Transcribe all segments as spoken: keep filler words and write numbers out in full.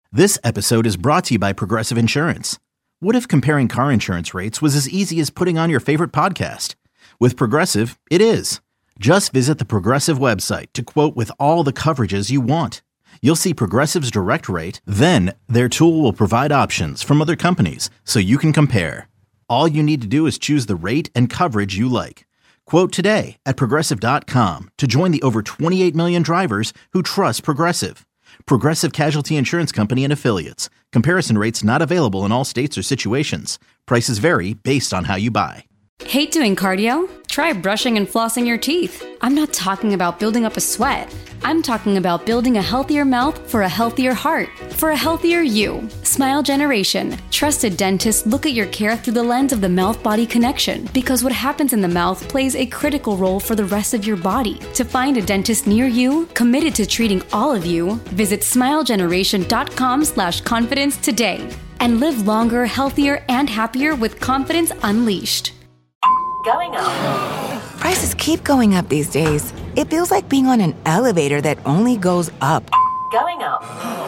This episode is brought to you by Progressive Insurance. What if comparing car insurance rates was as easy as putting on your favorite podcast? With Progressive, it is. Just visit the Progressive website to quote with all the coverages you want. You'll see Progressive's direct rate, then their tool will provide options from other companies so you can compare. All you need to do is choose the rate and coverage you like. Quote today at progressive dot com to join the over twenty-eight million drivers who trust Progressive. Progressive Casualty Insurance Company and Affiliates. Comparison rates not available in all states or situations. Prices vary based on how you buy. Hate doing cardio? Try brushing and flossing your teeth. I'm not talking about building up a sweat. I'm talking about building a healthier mouth for a healthier heart, for a healthier you. Smile Generation. Trusted dentists look at your care through the lens of the mouth-body connection because what happens in the mouth plays a critical role for the rest of your body. To find a dentist near you, committed to treating all of you, visit smilegeneration.com slash confidence today and live longer, healthier, and happier with confidence unleashed. Going up. Prices keep going up these days. It feels like being on an elevator that only goes up. Going up.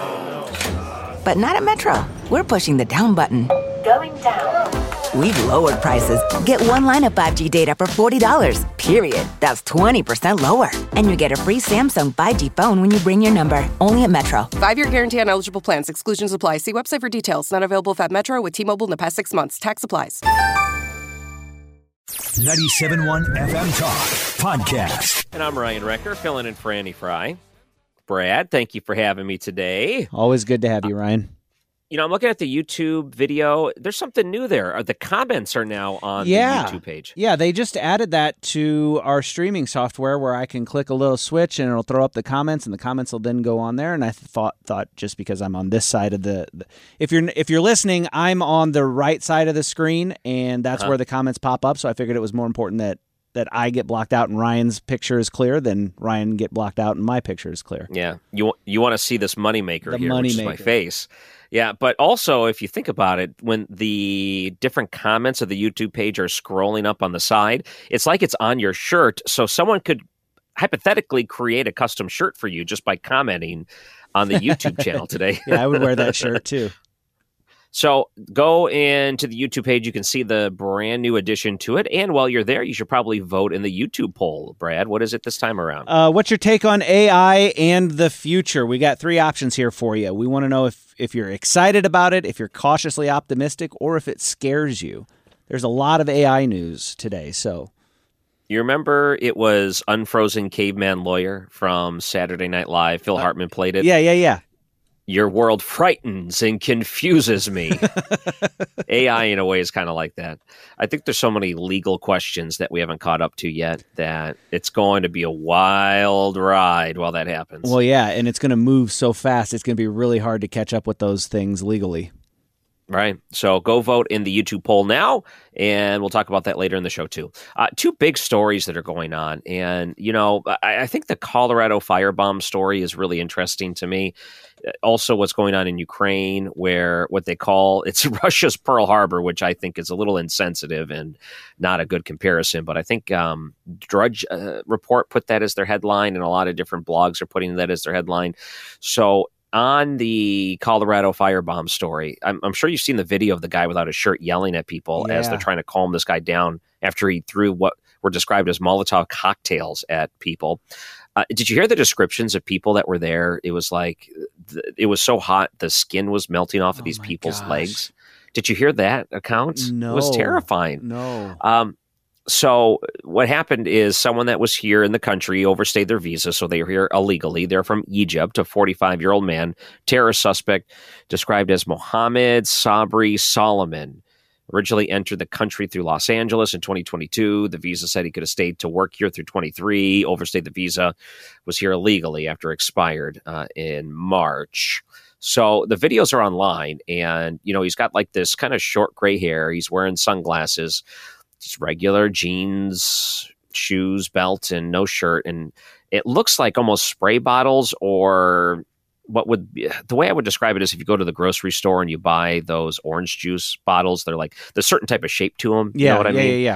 But not at Metro. We're pushing the down button. Going down. We've lowered prices. Get one line of five G data for forty dollars, period. That's twenty percent lower. And you get a free Samsung five G phone when you bring your number. Only at Metro. Five-year guarantee on eligible plans. Exclusions apply. See website for details. Not available at Metro with T-Mobile in the past six months. Tax applies. ninety-seven point one F M Talk Podcast. And I'm Ryan Recker, filling in for Andy Fry. Brad, thank you for having me today. Always good to have you, Ryan. You know, I'm looking at the YouTube video. There's something new there. The comments are now on yeah. the YouTube page. Yeah, they just added that to our streaming software where I can click a little switch and it'll throw up the comments, and the comments will then go on there. And I thought, thought just because I'm on this side of the, the if you're if you're listening, I'm on the right side of the screen, and that's uh-huh. where the comments pop up. So I figured it was more important that that I get blocked out and Ryan's picture is clear than Ryan get blocked out and my picture is clear. Yeah, you you want to see this moneymaker the here, money which maker. is my face. Yeah, but also, if you think about it, when the different comments of the YouTube page are scrolling up on the side, it's like it's on your shirt. So someone could hypothetically create a custom shirt for you just by commenting on the YouTube channel today. Yeah, I would wear that shirt too. So go into the YouTube page. You can see the brand new addition to it. And while you're there, you should probably vote in the YouTube poll. Brad, what is it this time around? Uh, what's your take on A I and the future? We got three options here for you. We want to know if, if you're excited about it, if you're cautiously optimistic, or if it scares you. There's a lot of A I news today, so... You remember it was Unfrozen Caveman Lawyer from Saturday Night Live? Phil uh, Hartman played it. Yeah, yeah, yeah. Your world frightens and confuses me. A I, in a way, is kind of like that. I think there's so many legal questions that we haven't caught up to yet that it's going to be a wild ride while that happens. Well, yeah, and it's going to move so fast, it's going to be really hard to catch up with those things legally. Right. So go vote in the YouTube poll now, and we'll talk about that later in the show, too. Uh, two big stories that are going on. And, you know, I, I think the Colorado firebomb story is really interesting to me. Also, what's going on in Ukraine, where what they call it's Russia's Pearl Harbor, which I think is a little insensitive and not a good comparison. But I think um, Drudge uh, Report put that as their headline, and a lot of different blogs are putting that as their headline. So on the Colorado firebomb story, I'm, I'm sure you've seen the video of the guy without a shirt yelling at people yeah. as they're trying to calm this guy down after he threw what were described as Molotov cocktails at people. Uh, did you hear the descriptions of people that were there? It was like, th- it was so hot, the skin was melting off of oh these people's gosh. legs. Did you hear that account? No. It was terrifying. No. Um, so what happened is someone that was here in the country overstayed their visa, so they were here illegally. They're from Egypt, a forty-five-year-old man, terrorist suspect described as Mohammed Sabri Solomon. Originally entered the country through Los Angeles in twenty twenty-two. The visa said he could have stayed to work here through twenty-three, overstayed the visa, was here illegally after expired uh, in March. So the videos are online, and, you know, he's got like this kind of short gray hair. He's wearing sunglasses, just regular jeans, shoes, belt, and no shirt. And it looks like almost spray bottles, or what would be, the way I would describe it is if you go to the grocery store and you buy those orange juice bottles, they're like, there's a certain type of shape to them. Yeah, you know what I yeah, mean? yeah, yeah.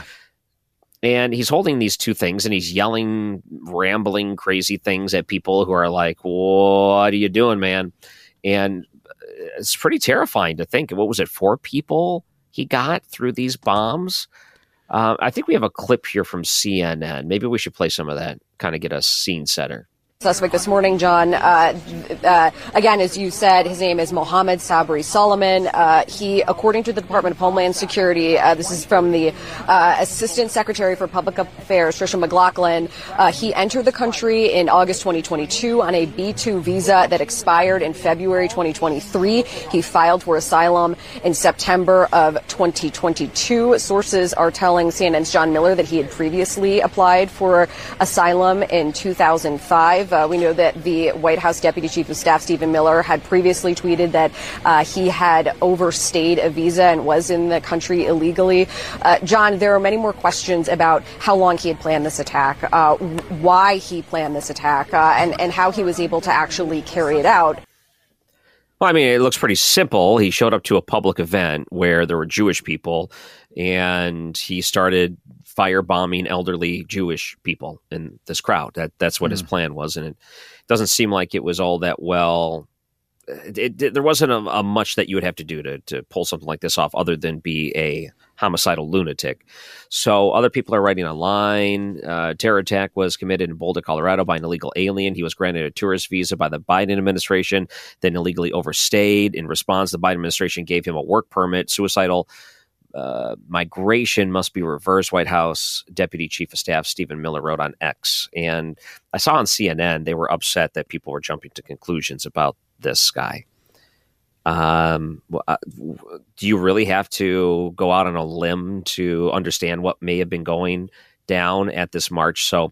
And he's holding these two things and he's yelling, rambling, crazy things at people who are like, what are you doing, man? And it's pretty terrifying to think. What was it? Four people he got through these bombs. Uh, I think we have a clip here from C N N. Maybe we should play some of that, kind of get a scene setter. Suspect this morning, John. Uh, uh, again, as you said, his name is Mohammed Sabri Solomon. Uh, he, according to the Department of Homeland Security, uh, this is from the uh, Assistant Secretary for Public Affairs, Tricia McLaughlin. Uh, he entered the country in August twenty twenty-two on a B two visa that expired in February twenty twenty-three. He filed for asylum in September of twenty twenty-two. Sources are telling C N N's John Miller that he had previously applied for asylum in two thousand five. Uh, we know that the White House Deputy Chief of Staff, Stephen Miller, had previously tweeted that uh, he had overstayed a visa and was in the country illegally. Uh, John, there are many more questions about how long he had planned this attack, uh, why he planned this attack, uh, and, and how he was able to actually carry it out. Well, I mean, it looks pretty simple. He showed up to a public event where there were Jewish people, and he started firebombing elderly Jewish people in this crowd. That that's what mm. his plan was, and it doesn't seem like it was all that well. It, it, there wasn't a, a much that you would have to do to to pull something like this off, other than be a homicidal lunatic. So other people are writing online. Uh, terror attack was committed in Boulder, Colorado, by an illegal alien. He was granted a tourist visa by the Biden administration, then illegally overstayed. In response, the Biden administration gave him a work permit. Suicidal Uh, migration must be reversed, White House Deputy Chief of Staff Stephen Miller wrote on X. And I saw on C N N they were upset that people were jumping to conclusions about this guy. Um, uh, do you really have to go out on a limb to understand what may have been going down at this march? So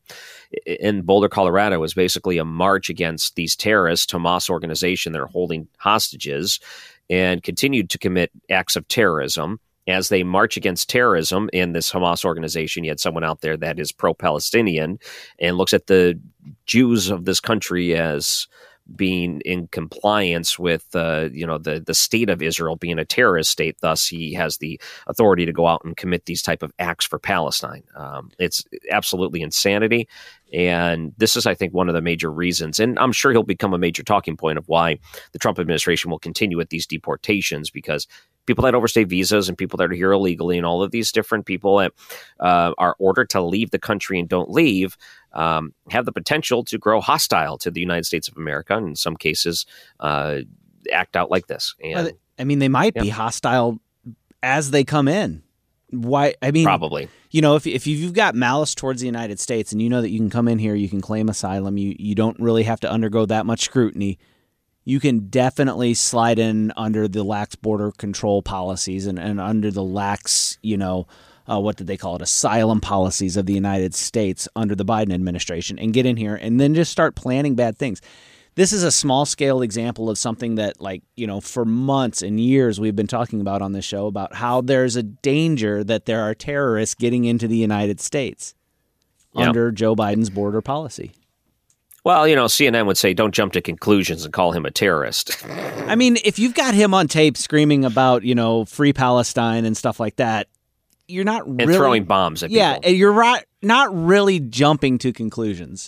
in Boulder, Colorado, it was basically a march against these terrorists, Hamas organization that are holding hostages and continued to commit acts of terrorism. As they march against terrorism in this Hamas organization, you had someone out there that is pro-Palestinian and looks at the Jews of this country as being in compliance with uh, you know the the state of Israel being a terrorist state. Thus, he has the authority to go out and commit these type of acts for Palestine. Um, it's absolutely insanity. And this is, I think, one of the major reasons, and I'm sure he'll become a major talking point of why the Trump administration will continue with these deportations, because people that overstay visas and people that are here illegally and all of these different people that uh, are ordered to leave the country and don't leave um, have the potential to grow hostile to the United States of America, and in some cases uh, act out like this. And, I mean, they might yeah. be hostile as they come in. Why? I mean, probably. You know, if if you've got malice towards the United States and you know that you can come in here, you can claim asylum, you you don't really have to undergo that much scrutiny. You can definitely slide in under the lax border control policies and, and under the lax, you know, uh, what did they call it, asylum policies of the United States under the Biden administration, and get in here and then just start planning bad things. This is a small-scale example of something that, like, you know, for months and years we've been talking about on this show about how there's a danger that there are terrorists getting into the United States yep. under Joe Biden's border policy. Well, you know, C N N would say don't jump to conclusions and call him a terrorist. I mean, if you've got him on tape screaming about, you know, free Palestine and stuff like that, you're not and really... And throwing bombs at yeah, people. Yeah, you're right, not really jumping to conclusions.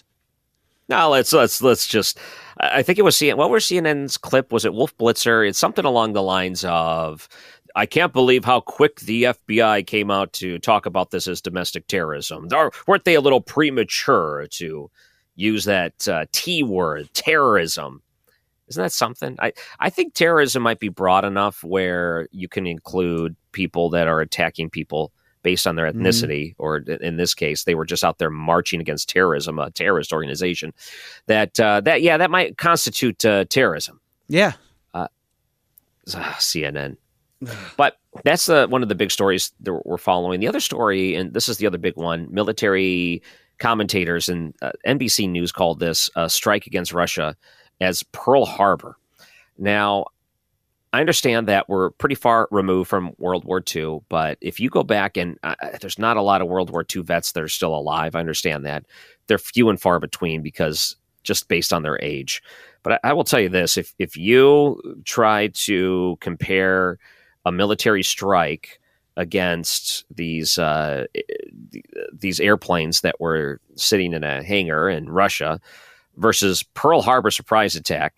No, let's let's let's just. I think it was C N N. What was C N N's clip? Was it Wolf Blitzer? It's something along the lines of, "I can't believe how quick the F B I came out to talk about this as domestic terrorism. Or weren't they a little premature to use that uh, T word, terrorism?" Isn't that something? I I think terrorism might be broad enough where you can include people that are attacking people based on their ethnicity, mm-hmm. or in this case, they were just out there marching against terrorism, a terrorist organization. That uh, that yeah, that might constitute uh, terrorism. Yeah, uh, C N N. But that's uh, one of the big stories that we're following. The other story, and this is the other big one, military commentators and uh, N B C News called this a strike against Russia as Pearl Harbor. Now, I understand that we're pretty far removed from World War Two, but if you go back and uh, there's not a lot of World War Two vets that are still alive. I understand that. They're few and far between because just based on their age. But I, I will tell you this, if if you try to compare a military strike against these uh, these airplanes that were sitting in a hangar in Russia versus Pearl Harbor surprise attack,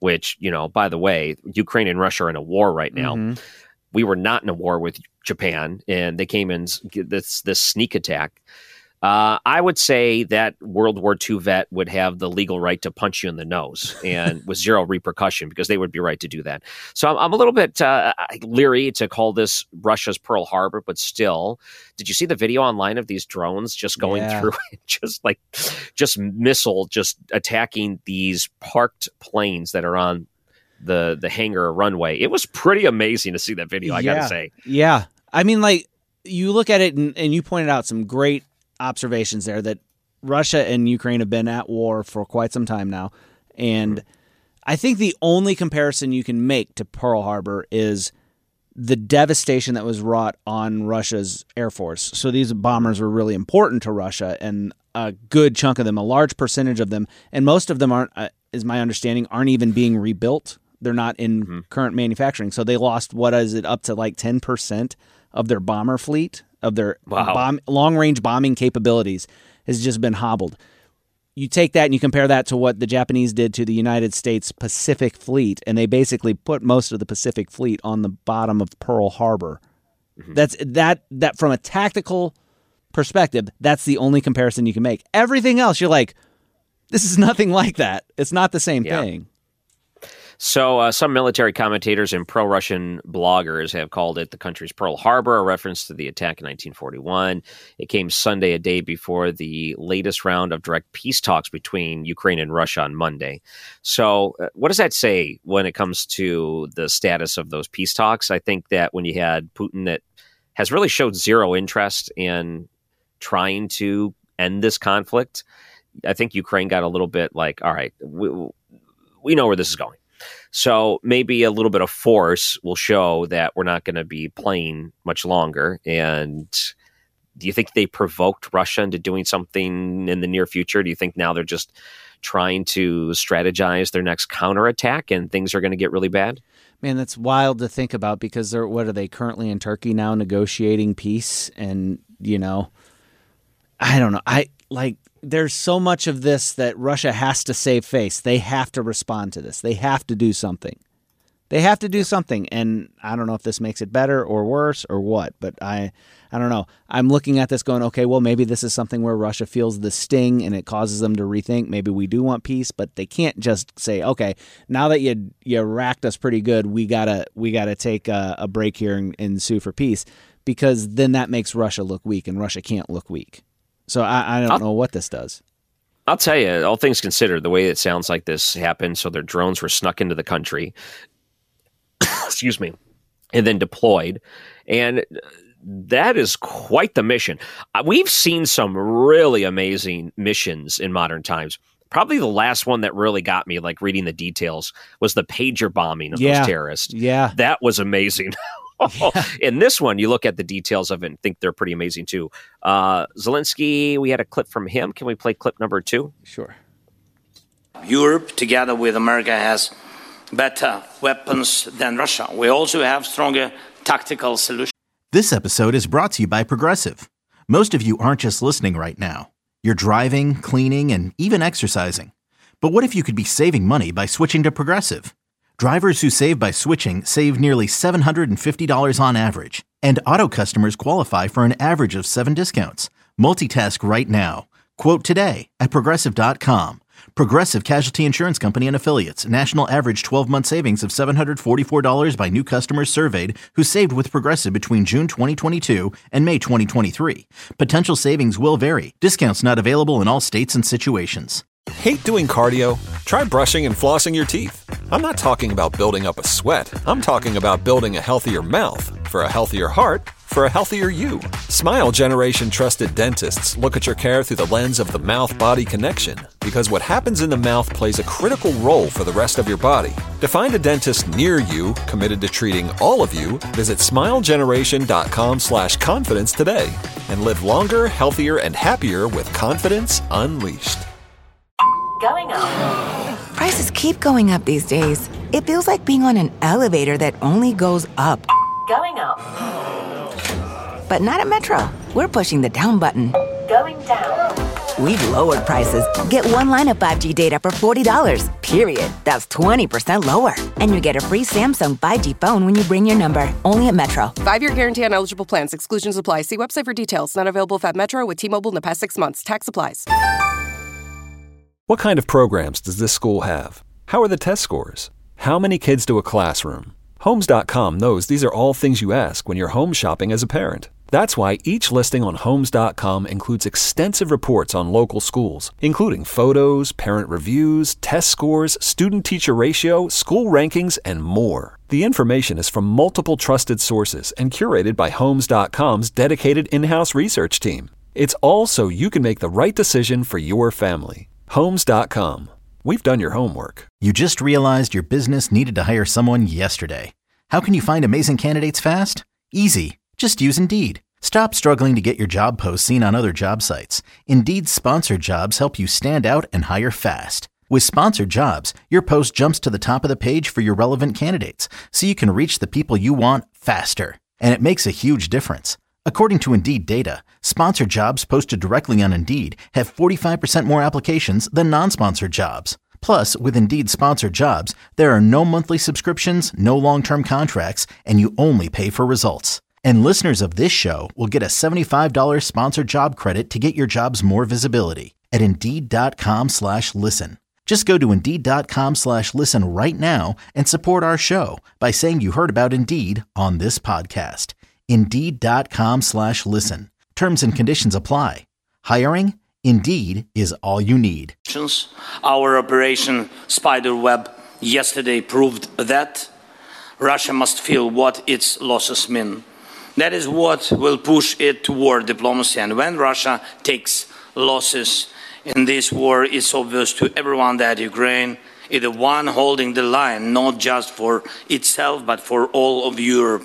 which, you know, by the way, Ukraine and Russia are in a war right now. Mm-hmm. We were not in a war with Japan, and they came in this this sneak attack. Uh, I would say that World War Two vet would have the legal right to punch you in the nose and with zero repercussion, because they would be right to do that. So I'm, I'm a little bit uh, leery to call this Russia's Pearl Harbor, but still, did you see the video online of these drones just going yeah. through, just like, just missile, just attacking these parked planes that are on the, the hangar runway? It was pretty amazing to see that video, I yeah. gotta say. Yeah. I mean, like, you look at it and, and you pointed out some great observations there that Russia and Ukraine have been at war for quite some time now. And mm-hmm. I think the only comparison you can make to Pearl Harbor is the devastation that was wrought on Russia's Air Force. So these bombers were really important to Russia, and a good chunk of them, a large percentage of them, and most of them aren't, uh, is my understanding, aren't even being rebuilt. They're not in mm-hmm. current manufacturing. So they lost, what is it, up to like ten percent of their bomber fleet, of their wow. bomb, long-range bombing capabilities has just been hobbled. You take that and you compare that to what the Japanese did to the United States Pacific Fleet, and they basically put most of the Pacific Fleet on the bottom of Pearl Harbor. Mm-hmm. That's that that from a tactical perspective, that's the only comparison you can make. Everything else, you're like, this is nothing like that. It's not the same yeah. thing. So uh, some military commentators and pro-Russian bloggers have called it the country's Pearl Harbor, a reference to the attack in nineteen forty-one. It came Sunday, a day before the latest round of direct peace talks between Ukraine and Russia on Monday. So uh, what does that say when it comes to the status of those peace talks? I think that when you had Putin that has really showed zero interest in trying to end this conflict, I think Ukraine got a little bit like, all right, we, we know where this is going. So maybe a little bit of force will show that we're not going to be playing much longer. And do you think they provoked Russia into doing something in the near future? Do you think now they're just trying to strategize their next counterattack and things are going to get really bad? Man, that's wild to think about, because they're, what are they currently in Turkey now, negotiating peace? And, you know, I don't know. I like, there's so much of this that Russia has to save face. They have to respond to this. They have to do something. They have to do something. And I don't know if this makes it better or worse or what, but I I don't know. I'm looking at this going, okay, well, maybe this is something where Russia feels the sting and it causes them to rethink. Maybe we do want peace, but they can't just say, okay, now that you you racked us pretty good, we gotta we gotta take a, a break here and, and sue for peace, because then that makes Russia look weak, and Russia can't look weak. So I, I don't I'll, know what this does. I'll tell you, all things considered, the way it sounds like this happened, so their drones were snuck into the country, excuse me, and then deployed. And that is quite the mission. Uh, we've seen some really amazing missions in modern times. Probably the last one that really got me, like reading the details, was the pager bombing of yeah. those terrorists. Yeah. That was amazing. Yeah. In this one, you look at the details of it and think they're pretty amazing too. Uh, Zelensky, we had a clip from him. Can we play clip number two? Sure. Europe, together with America, has better weapons than Russia. We also have stronger tactical solutions. This episode is brought to you by Progressive. Most of you aren't just listening right now. You're driving, cleaning, and even exercising. But what if you could be saving money by switching to Progressive? Drivers who save by switching save nearly seven hundred fifty dollars on average. And auto customers qualify for an average of seven discounts. Multitask right now. Quote today at Progressive dot com. Progressive Casualty Insurance Company and Affiliates. National average twelve-month savings of seven hundred forty-four dollars by new customers surveyed who saved with Progressive between June twenty twenty-two and May twenty twenty-three. Potential savings will vary. Discounts not available in all states and situations. Hate doing cardio? Try brushing and flossing your teeth. I'm not talking about building up a sweat. I'm talking about building a healthier mouth. For a healthier heart, for a healthier you. Smile Generation trusted dentists look at your care through the lens of the mouth-body connection, because what happens in the mouth plays a critical role for the rest of your body. To find a dentist near you committed to treating all of you, visit smilegeneration.com slash confidence today and live longer, healthier, and happier with confidence unleashed. Going up. Prices keep going up these days. It feels like being on an elevator that only goes up. Going up. But not at Metro. We're pushing the down button. Going down. we've lowered prices. Get one line of five G data for forty dollars, period. That's twenty percent lower. And you get a free Samsung five G phone when you bring your number. Only at Metro. Five-year guarantee on eligible plans. Exclusions apply. See website for details. Not available at Metro with T-Mobile in the past six months. Tax applies. What kind of programs does this school have? How are the test scores? How many kids to a classroom? Homes dot com knows these are all things you ask when you're home shopping as a parent. That's why each listing on Homes dot com includes extensive reports on local schools, including photos, parent reviews, test scores, student-teacher ratio, school rankings, and more. The information is from multiple trusted sources and curated by Homes dot com's dedicated in-house research team. It's all so you can make the right decision for your family. Homes dot com. We've done your homework. You just realized your business needed to hire someone yesterday. How can you find amazing candidates fast? Easy. Just use Indeed. Stop struggling to get your job posts seen on other job sites. Indeed's sponsored jobs help you stand out and hire fast. With sponsored jobs, your post jumps to the top of the page for your relevant candidates, so you can reach the people you want faster. And it makes a huge difference. According to Indeed data, sponsored jobs posted directly on Indeed have forty-five percent more applications than non-sponsored jobs. Plus, with Indeed sponsored jobs, there are no monthly subscriptions, no long-term contracts, and you only pay for results. And listeners of this show will get a seventy-five dollars sponsored job credit to get your jobs more visibility at Indeed.com slash listen. Just go to Indeed.com slash listen right now and support our show by saying you heard about Indeed on this podcast. Indeed.com slash listen. Terms and conditions apply. Hiring? Indeed is all you need. Our Operation Spiderweb yesterday proved that Russia must feel what its losses mean. That is what will push it toward diplomacy. And when Russia takes losses in this war, it's obvious to everyone that Ukraine is the one holding the line, not just for itself, but for all of Europe.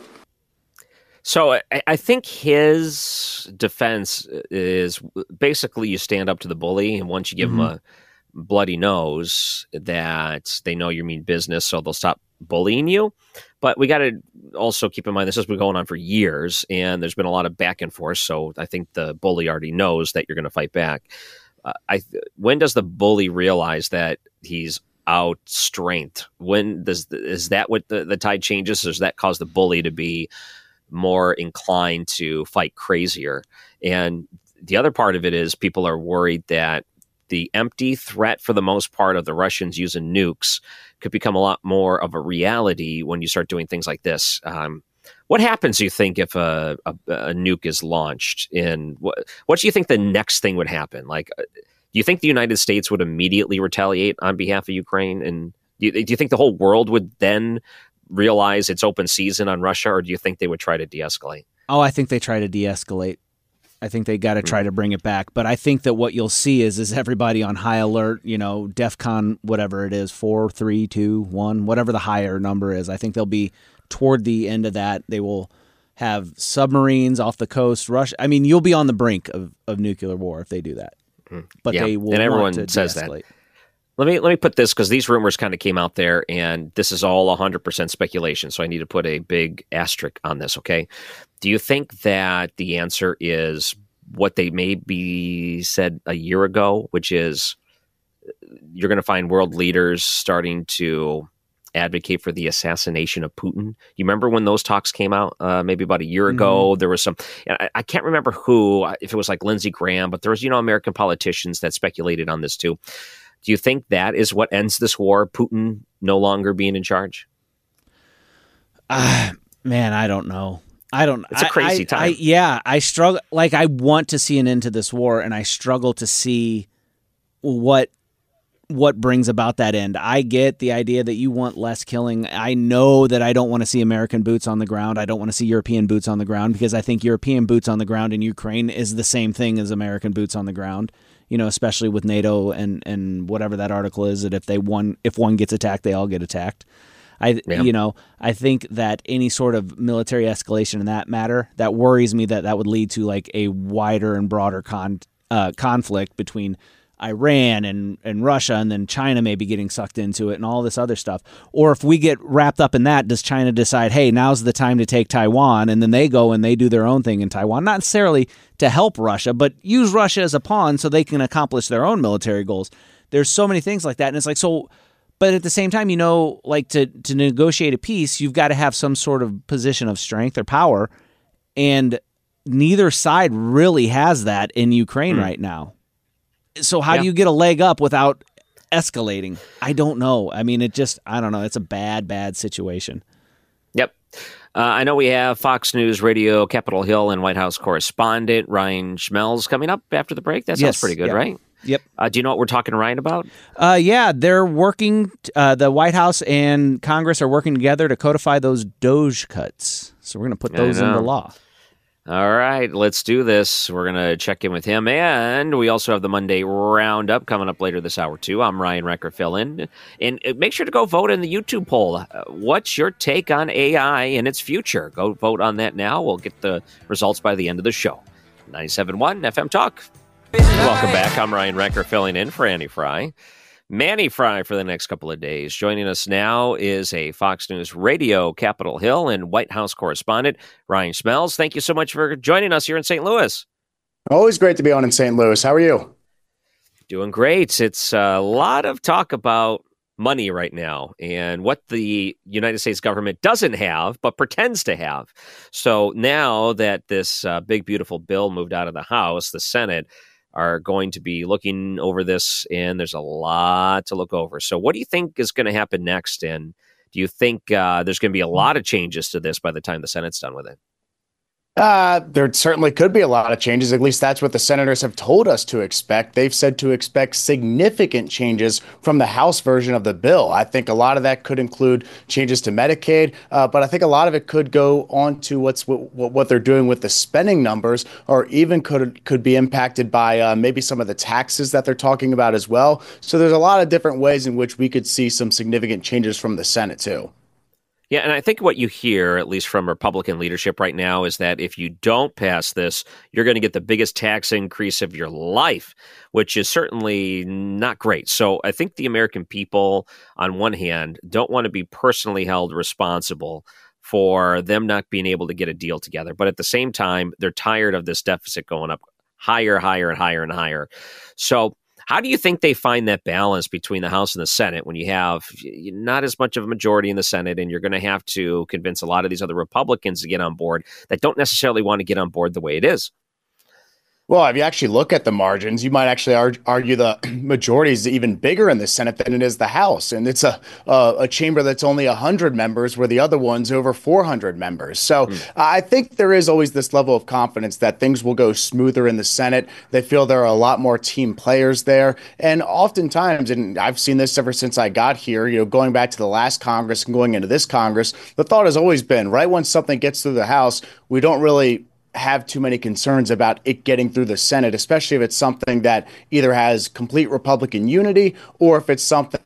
So I, I think his defense is basically you stand up to the bully, and once you give mm-hmm. him a bloody nose, that they know you mean business, so they'll stop bullying you. But we got to also keep in mind this has been going on for years, and there's been a lot of back and forth. So I think the bully already knows that you're going to fight back. Uh, I when does the bully realize that he's out strength? When does is that what the, the tide changes? Does that cause the bully to be more inclined to fight crazier? And the other part of it is people are worried that the empty threat for the most part of the Russians using nukes could become a lot more of a reality when you start doing things like this. Um, what happens, you think, if a, a, a nuke is launched? In what, what do you think the next thing would happen? Like, uh, do you think the United States would immediately retaliate on behalf of Ukraine? And do you, do you think the whole world would then realize it's open season on Russia, or do you think they would try to de-escalate? Oh, I think they try to de-escalate. I think they got to try to bring it back. But I think that what you'll see is is everybody on high alert, you know, DEFCON, whatever it is, four, three, two, one, whatever the higher number is. I think they'll be toward the end of that. They will have submarines off the coast. Russia. I mean, you'll be on the brink of, of nuclear war if they do that. But yeah. they will and everyone want to says de-escalate. that. Let me let me put this, because these rumors kind of came out there, and this is all one hundred percent speculation, so I need to put a big asterisk on this, okay? Do you think that the answer is what they maybe said a year ago, which is you're going to find world leaders starting to advocate for the assassination of Putin? You remember when those talks came out uh, maybe about a year ago? Mm-hmm. There was some, I, I can't remember who, if it was like Lindsey Graham, but there was, you know, American politicians that speculated on this too. Do you think that is what ends this war, Putin no longer being in charge? Uh, man, I don't know. I don't. It's a crazy I, time. I, yeah, I struggle. Like, I want to see an end to this war, and I struggle to see what what brings about that end. I get the idea that you want less killing. I know that I don't want to see American boots on the ground. I don't want to see European boots on the ground, because I think European boots on the ground in Ukraine is the same thing as American boots on the ground. You know, especially with NATO and, and whatever that article is, that if they one if one gets attacked, they all get attacked. I yeah. you know I think that any sort of military escalation in that matter, that worries me that that would lead to like a wider and broader con uh, conflict between Iran and, and Russia, and then China may be getting sucked into it and all this other stuff. Or if we get wrapped up in that, does China decide, hey, now's the time to take Taiwan, and then they go and they do their own thing in Taiwan, not necessarily to help Russia, but use Russia as a pawn so they can accomplish their own military goals. There's so many things like that. And it's like, so, but at the same time, you know, like to, to negotiate a peace, you've got to have some sort of position of strength or power. And neither side really has that in Ukraine mm. right now. So how yeah. do you get a leg up without escalating? I don't know. I mean, it just, I don't know. It's a bad, bad situation. Yep. Uh, I know we have Fox News Radio, Capitol Hill, and White House correspondent Ryan Schmelz coming up after the break. That sounds yes. pretty good, yeah. right? Yep. Uh, do you know what we're talking to Ryan about? Uh, yeah, they're working, uh, the White House and Congress are working together to codify those Doge cuts. So we're going to put those into law. All right, let's do this. We're going to check in with him. And we also have the Monday Roundup coming up later this hour, too. I'm Ryan Recker, fill in. And make sure to go vote in the YouTube poll. Uh, what's your take on A I and its future? Go vote on that now. We'll get the results by the end of the show. ninety-seven point one F M Talk. Welcome back. I'm Ryan Recker, filling in for Andy Fry. Manny Fry for the next couple of days. Joining us now is a Fox News Radio, Capitol Hill, and White House correspondent, Ryan Schmelz. Thank you so much for joining us here in Saint Louis. Always great to be on in Saint Louis. How are you? Doing great. It's a lot of talk about money right now and what the United States government doesn't have, but pretends to have. So now that this uh, big, beautiful bill moved out of the House, the Senate are going to be looking over this, and there's a lot to look over. So what do you think is going to happen next? And do you think uh, there's going to be a lot of changes to this by the time the Senate's done with it? Uh, there certainly could be a lot of changes. At least that's what the senators have told us to expect. They've said to expect significant changes from the House version of the bill. I think a lot of that could include changes to Medicaid, uh, but I think a lot of it could go on to what's what, what they're doing with the spending numbers, or even could could be impacted by uh, maybe some of the taxes that they're talking about as well. So there's a lot of different ways in which we could see some significant changes from the Senate too. Yeah, and I think what you hear, at least from Republican leadership right now, is that if you don't pass this, you're going to get the biggest tax increase of your life, which is certainly not great. So I think the American people, on one hand, don't want to be personally held responsible for them not being able to get a deal together. But at the same time, they're tired of this deficit going up higher, higher, and higher and higher. So how do you think they find that balance between the House and the Senate when you have not as much of a majority in the Senate, and you're going to have to convince a lot of these other Republicans to get on board that don't necessarily want to get on board the way it is? Well, if you actually look at the margins, you might actually argue, argue the majority is even bigger in the Senate than it is the House. And it's a a, a chamber that's only one hundred members, where the other one's over four hundred members. So mm. I think there is always this level of confidence that things will go smoother in the Senate. They feel there are a lot more team players there. And oftentimes, and I've seen this ever since I got here, you know, going back to the last Congress and going into this Congress, the thought has always been, right when something gets through the House, we don't really have too many concerns about it getting through the Senate, especially if it's something that either has complete Republican unity or if it's something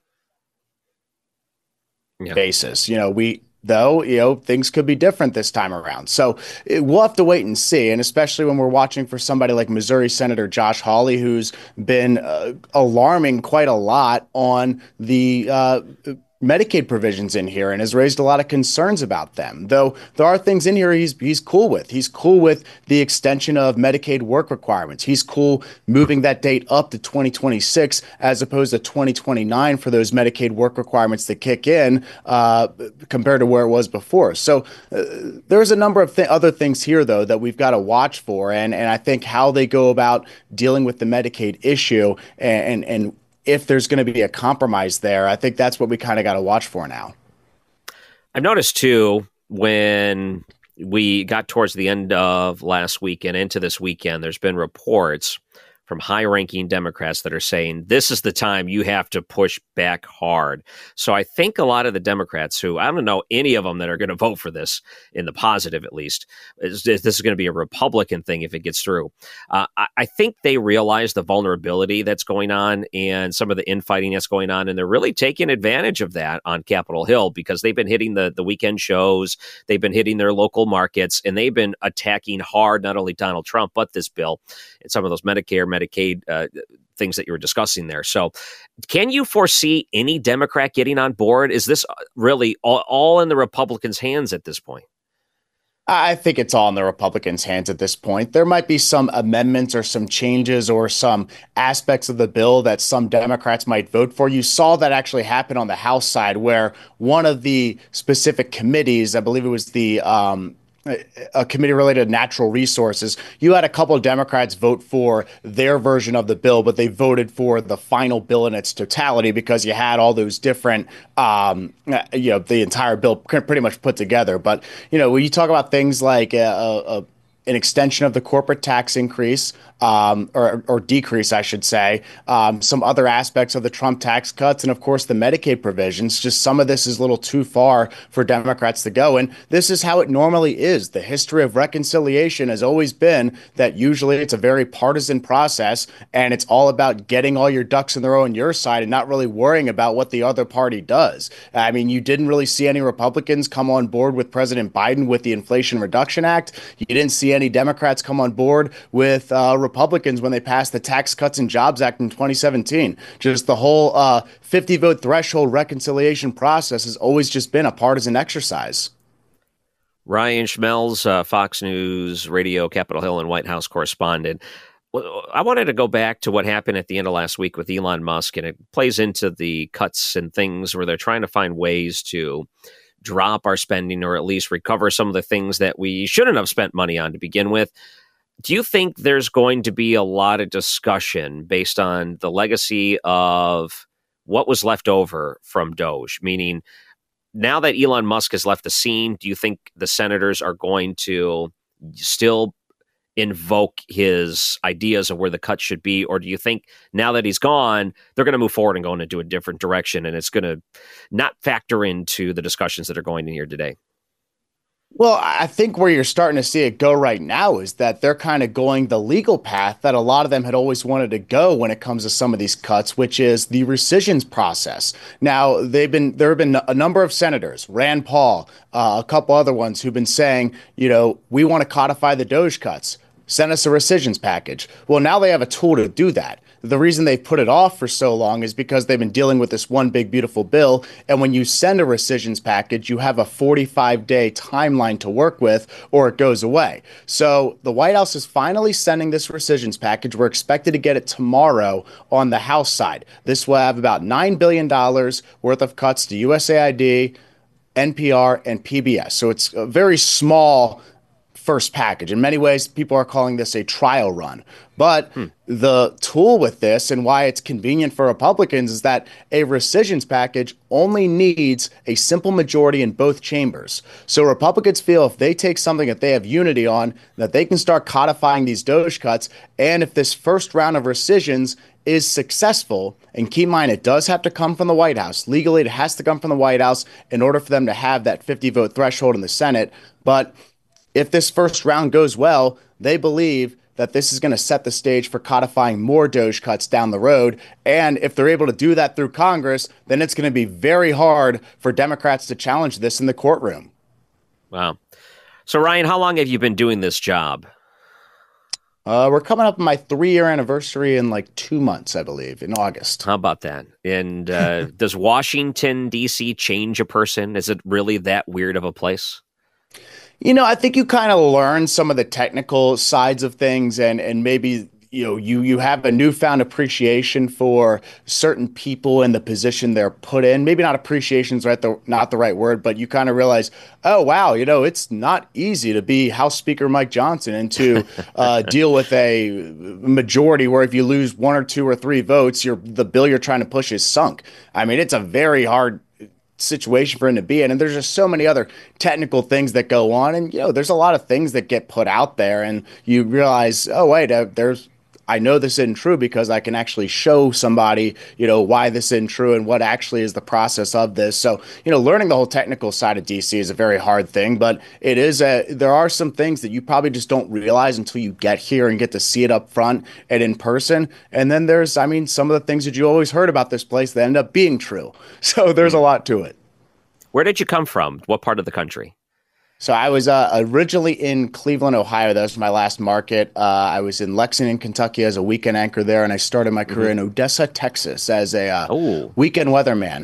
yeah. basis. You know, we though, you know, things could be different this time around. So it, we'll have to wait and see. And especially when we're watching for somebody like Missouri Senator Josh Hawley, who's been uh, alarming quite a lot on the uh Medicaid provisions in here and has raised a lot of concerns about them, though there are things in here he's he's cool with. He's cool with the extension of Medicaid work requirements. He's cool moving that date up to twenty twenty-six as opposed to twenty twenty-nine for those Medicaid work requirements to kick in uh, compared to where it was before. So uh, there's a number of th- other things here, though, that we've got to watch for. And, and I think how they go about dealing with the Medicaid issue and, and, and if there's going to be a compromise there, I think that's what we kind of got to watch for now. I've noticed, too, when we got towards the end of last week and into this weekend, there's been reports from high-ranking Democrats that are saying this is the time you have to push back hard. So I think a lot of the Democrats who, I don't know any of them that are going to vote for this, in the positive at least, is, this is going to be a Republican thing if it gets through. Uh, I, I think they realize the vulnerability that's going on and some of the infighting that's going on, and they're really taking advantage of that on Capitol Hill because they've been hitting the, the weekend shows, they've been hitting their local markets, and they've been attacking hard not only Donald Trump, but this bill and some of those Medicare, Medicaid uh, things that you were discussing there. So can you foresee any Democrat getting on board? Is this really all, all in the Republicans' hands at this point? I think it's all in the Republicans' hands at this point. There might be some amendments or some changes or some aspects of the bill that some Democrats might vote for. You saw that actually happen on the House side, where one of the specific committees, I believe it was the um, a committee related to natural resources, you had a couple of Democrats vote for their version of the bill, but they voted for the final bill in its totality because you had all those different, um, you know, the entire bill pretty much put together. But, you know, when you talk about things like a, a an extension of the corporate tax increase, um, or, or decrease, I should say, um, some other aspects of the Trump tax cuts, and of course the Medicaid provisions. Just some of this is a little too far for Democrats to go. And this is how it normally is. The history of reconciliation has always been that usually it's a very partisan process, and it's all about getting all your ducks in a row on your side and not really worrying about what the other party does. I mean, you didn't really see any Republicans come on board with President Biden with the Inflation Reduction Act. You didn't see any Democrats come on board with uh, Republicans when they passed the Tax Cuts and Jobs Act in twenty seventeen. Just the whole uh, fifty vote threshold reconciliation process has always just been a partisan exercise. Ryan Schmelz, uh, Fox News Radio, Capitol Hill and White House correspondent. I wanted to go back to what happened at the end of last week with Elon Musk, and it plays into the cuts and things where they're trying to find ways to drop our spending or at least recover some of the things that we shouldn't have spent money on to begin with. Do you think there's going to be a lot of discussion based on the legacy of what was left over from Doge? Meaning, now that Elon Musk has left the scene, do you think the senators are going to still invoke his ideas of where the cut should be? Or do you think now that he's gone, they're going to move forward and go into a different direction, and it's going to not factor into the discussions that are going in here today? Well, I think where you're starting to see it go right now is that they're kind of going the legal path that a lot of them had always wanted to go when it comes to some of these cuts, which is the rescissions process. Now, they've been there have been a number of senators, Rand Paul, uh, a couple other ones who've been saying, you know, we want to codify the Doge cuts. Send us a rescissions package. Well, now they have a tool to do that. The reason they've put it off for so long is because they've been dealing with this one big, beautiful bill. And when you send a rescissions package, you have a forty-five day timeline to work with, or it goes away. So the White House is finally sending this rescissions package. We're expected to get it tomorrow on the House side. This will have about nine billion dollars worth of cuts to U S A I D, N P R, and P B S. So it's a very small first package. In many ways, people are calling this a trial run. But hmm. the tool with this and why it's convenient for Republicans is that a rescissions package only needs a simple majority in both chambers. So Republicans feel if they take something that they have unity on, that they can start codifying these Doge cuts. And if this first round of rescissions is successful, and keep in mind, it does have to come from the White House. Legally, it has to come from the White House in order for them to have that fifty vote threshold in the Senate. But if this first round goes well, they believe that this is going to set the stage for codifying more Doge cuts down the road. And if they're able to do that through Congress, then it's going to be very hard for Democrats to challenge this in the courtroom. Wow. So, Ryan, how long have you been doing this job? Uh, we're coming up on my three-year anniversary in like two months, I believe, in August. How about that? And uh, does Washington, D C change a person? Is it really that weird of a place? You know, I think you kind of learn some of the technical sides of things, and and maybe, you know, you you have a newfound appreciation for certain people and the position they're put in. Maybe not appreciation is right the not the right word, but you kind of realize, oh, wow, you know, it's not easy to be House Speaker Mike Johnson and to uh, deal with a majority where if you lose one or two or three votes, you're the bill you're trying to push is sunk. I mean, it's a very hard situation for him to be in, and there's just so many other technical things that go on, and you know there's a lot of things that get put out there, and you realize, oh wait, uh, there's I know this isn't true because I can actually show somebody, you know, why this isn't true and what actually is the process of this. So, you know, learning the whole technical side of D C is a very hard thing, but it is a there are some things that you probably just don't realize until you get here and get to see it up front and in person. And then there's, I mean, some of the things that you always heard about this place that end up being true. So there's a lot to it. Where did you come from? What part of the country? So I was uh, originally in Cleveland, Ohio. That was my last market. Uh, I was in Lexington, Kentucky as a weekend anchor there, and I started my career mm-hmm. in Odessa, Texas as a uh, weekend weatherman.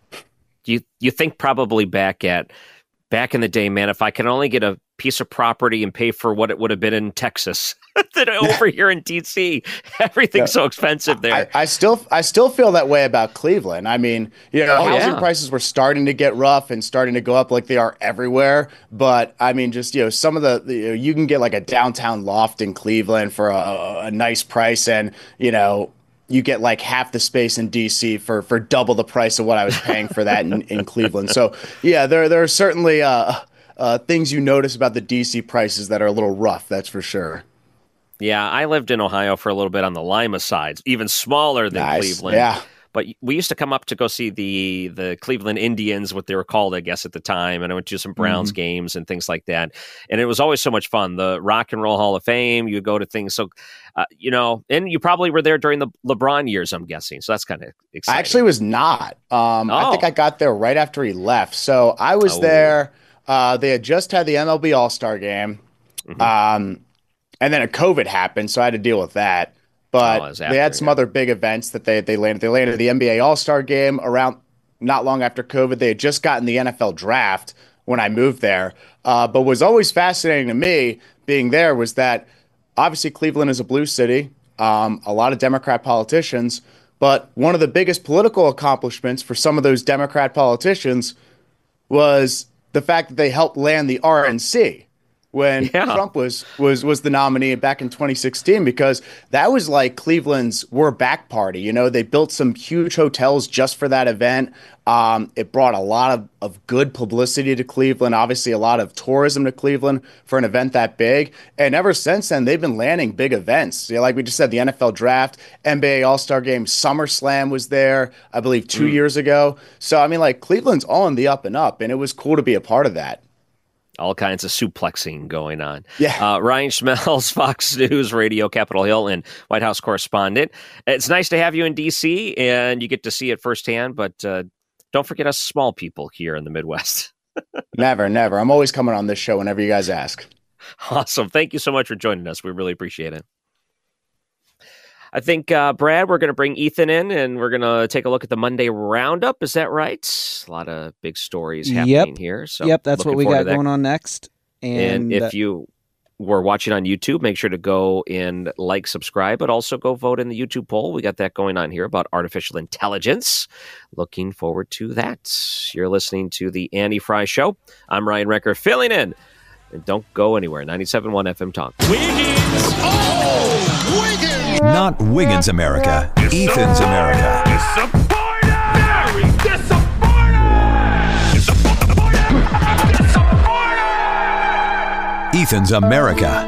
You you think probably back at back in the day, man, if I could only get a piece of property and pay for what it would have been in Texas than over here in D C. Everything's yeah. so expensive there. I, I still I still feel that way about Cleveland. I mean, you know, oh, housing yeah. prices were starting to get rough and starting to go up like they are everywhere. But I mean, just, you know, some of the, the you know, you can get like a downtown loft in Cleveland for a, a nice price, and, you know, you get like half the space in D C for for double the price of what I was paying for that in, in Cleveland. So yeah, there there are certainly uh, uh, things you notice about the D C prices that are a little rough. That's for sure. Yeah, I lived in Ohio for a little bit on the Lima side, even smaller than nice. Cleveland. Yeah. But we used to come up to go see the the Cleveland Indians, what they were called, I guess, at the time. And I went to some Browns mm-hmm. games and things like that. And it was always so much fun. The Rock and Roll Hall of Fame, you go to things. So, uh, you know, and you probably were there during the LeBron years, I'm guessing. So that's kind of exciting. I actually was not. Um, oh. I think I got there right after he left. So I was oh. there. Uh, they had just had the M L B All-Star game. Mm-hmm. Um, and then a COVID happened, so I had to deal with that. But oh, after, they had some yeah. other big events that they they landed. They landed the N B A All-Star game around not long after COVID. They had just gotten the N F L draft when I moved there. Uh, but what was always fascinating to me being there was that obviously Cleveland is a blue city, um, a lot of Democrat politicians. But one of the biggest political accomplishments for some of those Democrat politicians was the fact that they helped land the R N C. When yeah. Trump was was was the nominee back in twenty sixteen, because that was like Cleveland's "we're back" party. You know, they built some huge hotels just for that event. Um, it brought a lot of, of good publicity to Cleveland, obviously a lot of tourism to Cleveland for an event that big. And ever since then, they've been landing big events. You know, like we just said, the N F L draft, N B A All-Star game, SummerSlam was there, I believe, two mm. years ago. So, I mean, like, Cleveland's all in the up and up, and it was cool to be a part of that. All kinds of suplexing going on. Yeah. Uh, Ryan Schmelz, Fox News Radio, Capitol Hill, and White House correspondent. It's nice to have you in D C, and you get to see it firsthand, but uh, don't forget us small people here in the Midwest. Never, never. I'm always coming on this show whenever you guys ask. Awesome. Thank you so much for joining us. We really appreciate it. I think, uh, Brad, we're going to bring Ethan in, and we're going to take a look at the Monday Roundup. Is that right? A lot of big stories happening yep. here. So yep, that's what we got going on next. And, and if uh, you were watching on YouTube, make sure to go and like, subscribe, but also go vote in the YouTube poll. We got that going on here about artificial intelligence. Looking forward to that. You're listening to the Andy Fry Show. I'm Ryan Recker, filling in. And don't go anywhere. ninety-seven point one F M Talk. Wiggins! Oh! Wiggins! Not Wiggins America. Ethan's America. Disappointed! Very disappointed! Disappointed! Disappointed! Ethan's America.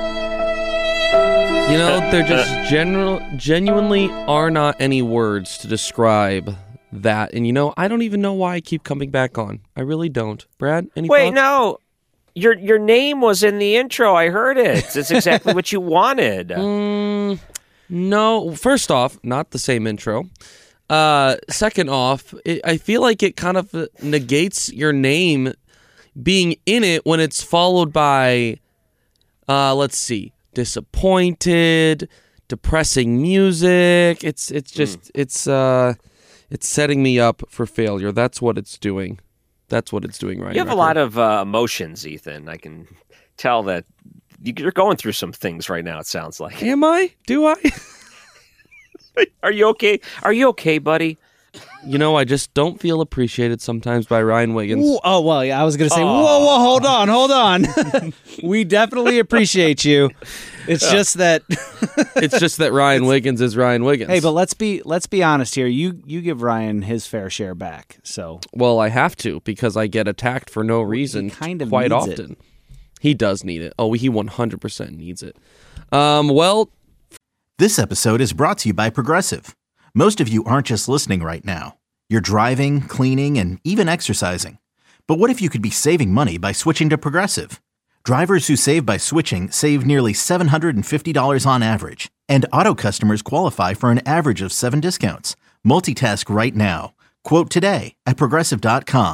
You know, there just general, genuinely are not any words to describe that. And you know, I don't even know why I keep coming back on. I really don't. Brad, any Wait, thoughts? no. Your your name was in the intro. I heard it. It's exactly what you wanted. Mm, no. First off, not the same intro. Uh, second off, it, I feel like it kind of negates your name being in it when it's followed by, uh, let's see, disappointed, depressing music. It's it's just mm. it's uh, it's setting me up for failure. That's what it's doing. That's what it's doing right now. You have a lot of uh, emotions, Ethan. I can tell that you're going through some things right now, it sounds like. Am I? Do I? Are you okay? Are you okay, buddy? You know, I just don't feel appreciated sometimes by Ryan Wiggins. Ooh, oh, well, yeah, I was going to say, oh. whoa, whoa, hold on, hold on. We definitely appreciate you. It's yeah. just that it's just that Ryan Wiggins is Ryan Wiggins. Hey, but let's be let's be honest here. You you give Ryan his fair share back. So well, I have to because I get attacked for no reason. He kind of quite needs often. It. He does need it. Oh, he one hundred percent needs it. Um, well, this episode is brought to you by Progressive. Most of you aren't just listening right now. You're driving, cleaning, and even exercising. But what if you could be saving money by switching to Progressive? Drivers who save by switching save nearly seven hundred fifty dollars on average. And auto customers qualify for an average of seven discounts. Multitask right now. Quote today at Progressive dot com.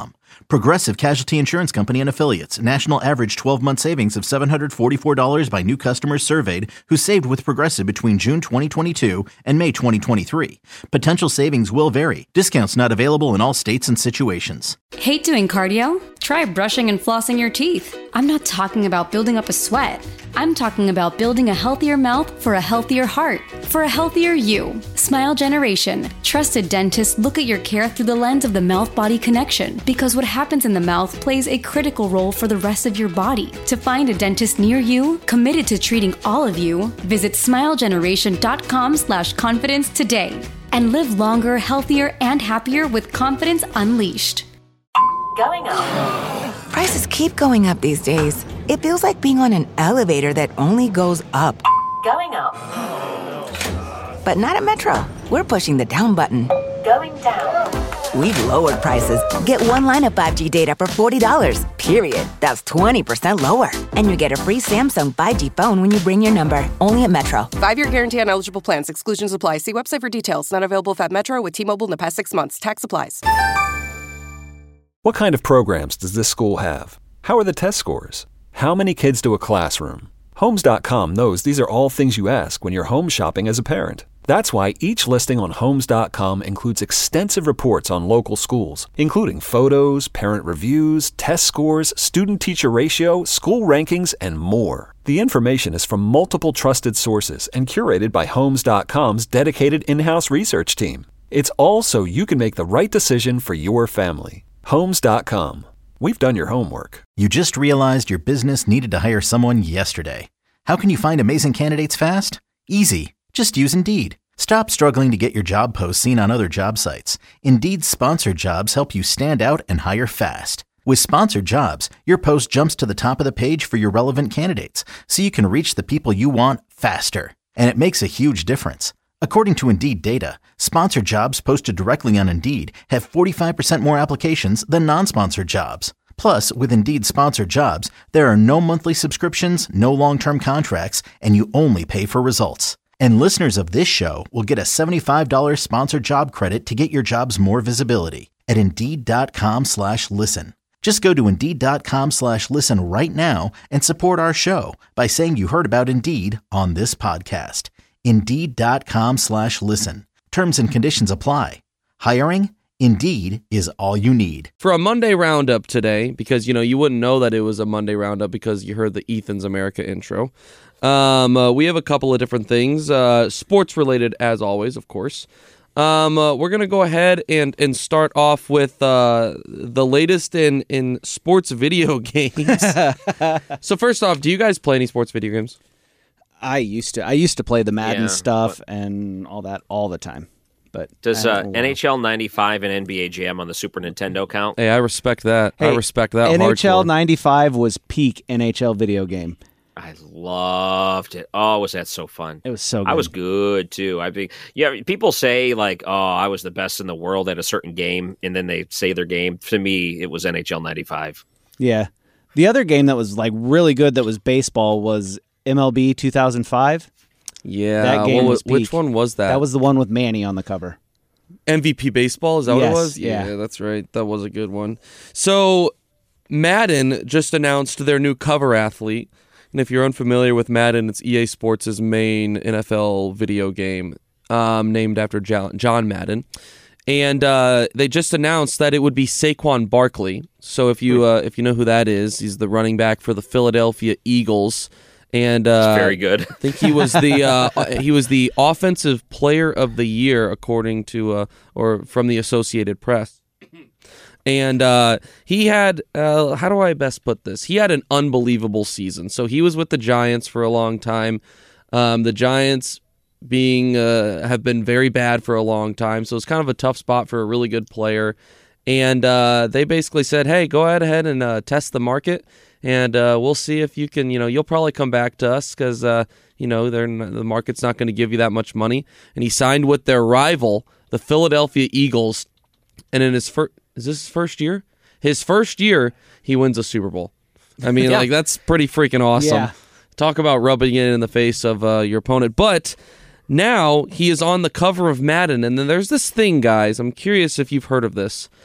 Progressive Casualty Insurance Company and Affiliates. National average twelve-month savings of seven hundred forty-four dollars by new customers surveyed who saved with Progressive between June twenty twenty-two and May twenty twenty-three. Potential savings will vary. Discounts not available in all states and situations. Hate doing cardio? Try brushing and flossing your teeth. I'm not talking about building up a sweat. I'm talking about building a healthier mouth for a healthier heart, for a healthier you. Smile Generation. Trusted dentists look at your care through the lens of the mouth-body connection, because what happens in the mouth plays a critical role for the rest of your body. To find a dentist near you, committed to treating all of you, visit smilegeneration.com slash confidence today. And live longer, healthier, and happier with confidence unleashed. Going up. Prices keep going up these days. It feels like being on an elevator that only goes up. Going up. But not at Metro. We're pushing the down button. Going down. We've lowered prices. Get one line of five G data for forty dollars, period. That's twenty percent lower. And you get a free Samsung five G phone when you bring your number. Only at Metro. Five-year guarantee on eligible plans. Exclusions apply. See website for details. Not available if at Metro with T-Mobile in the past six months. Tax applies. What kind of programs does this school have? How are the test scores? How many kids do a classroom? Homes dot com knows these are all things you ask when you're home shopping as a parent. That's why each listing on Homes dot com includes extensive reports on local schools, including photos, parent reviews, test scores, student-teacher ratio, school rankings, and more. The information is from multiple trusted sources and curated by Homes dot com's dedicated in-house research team. It's all so you can make the right decision for your family. Homes dot com. We've done your homework. You just realized your business needed to hire someone yesterday. How can you find amazing candidates fast? Easy. Just use Indeed. Stop struggling to get your job posts seen on other job sites. Indeed's sponsored jobs help you stand out and hire fast. With sponsored jobs, your post jumps to the top of the page for your relevant candidates, so you can reach the people you want faster. And it makes a huge difference. According to Indeed data, sponsored jobs posted directly on Indeed have forty-five percent more applications than non-sponsored jobs. Plus, with Indeed sponsored jobs, there are no monthly subscriptions, no long-term contracts, and you only pay for results. And listeners of this show will get a seventy-five dollars sponsored job credit to get your jobs more visibility at Indeed.com slash listen. Just go to Indeed.com slash listen right now and support our show by saying you heard about Indeed on this podcast. Indeed.com slash listen. Terms and conditions apply. Hiring? Indeed is all you need. For a Monday Roundup today, because, you know, you wouldn't know that it was a Monday Roundup because you heard the Ethan's America intro. Um, uh, we have a couple of different things, uh, sports related as always, of course. Um, uh, we're going to go ahead and, and start off with uh, the latest in, in sports video games. So first off, do you guys play any sports video games? I used to. I used to play the Madden Yeah, stuff but- and all that all the time. But Does I uh, don't know. N H L ninety-five and N B A Jam on the Super Nintendo count? Hey, I respect that. I Hey, respect that. N H L hardcore. ninety-five was peak N H L video game. I loved it. Oh, was that so fun? It was so good. I was good too. I think, yeah, people say like, oh, I was the best in the world at a certain game, and then they say their game. To me, it was N H L ninety-five. Yeah. The other game that was like really good that was baseball was M L B two thousand five. Yeah. That game what was was- which peak. one was that? That was the one with Manny on the cover. M V P Baseball, is that what Yes, it was? yeah. that's right. That was a good one. So, Madden just announced their new cover athlete. And if you're unfamiliar with Madden, it's E A Sports' main N F L video game, um, named after John, John Madden. And uh, they just announced that it would be Saquon Barkley. So if you uh, if you know who that is, he's the running back for the Philadelphia Eagles. And uh, Very good. I think he was the uh, he was the offensive player of the year, according to uh, or from the Associated Press. And uh, he had uh, how do I best put this? He had an unbelievable season. So he was with the Giants for a long time. Um, the Giants being uh, have been very bad for a long time, so it's kind of a tough spot for a really good player. And uh, they basically said, "Hey, go ahead and uh, test the market." And uh, we'll see if you can, you know, you'll probably come back to us because, uh, you know, they're n- the market's not going to give you that much money. And he signed with their rival, the Philadelphia Eagles. And in his first, is this his first year? His first year, he wins a Super Bowl. I mean, Yeah. like, that's pretty freaking awesome. Yeah. Talk about rubbing it in the face of uh, your opponent. But now he is on the cover of Madden. And then there's this thing, guys. I'm curious if you've heard of this.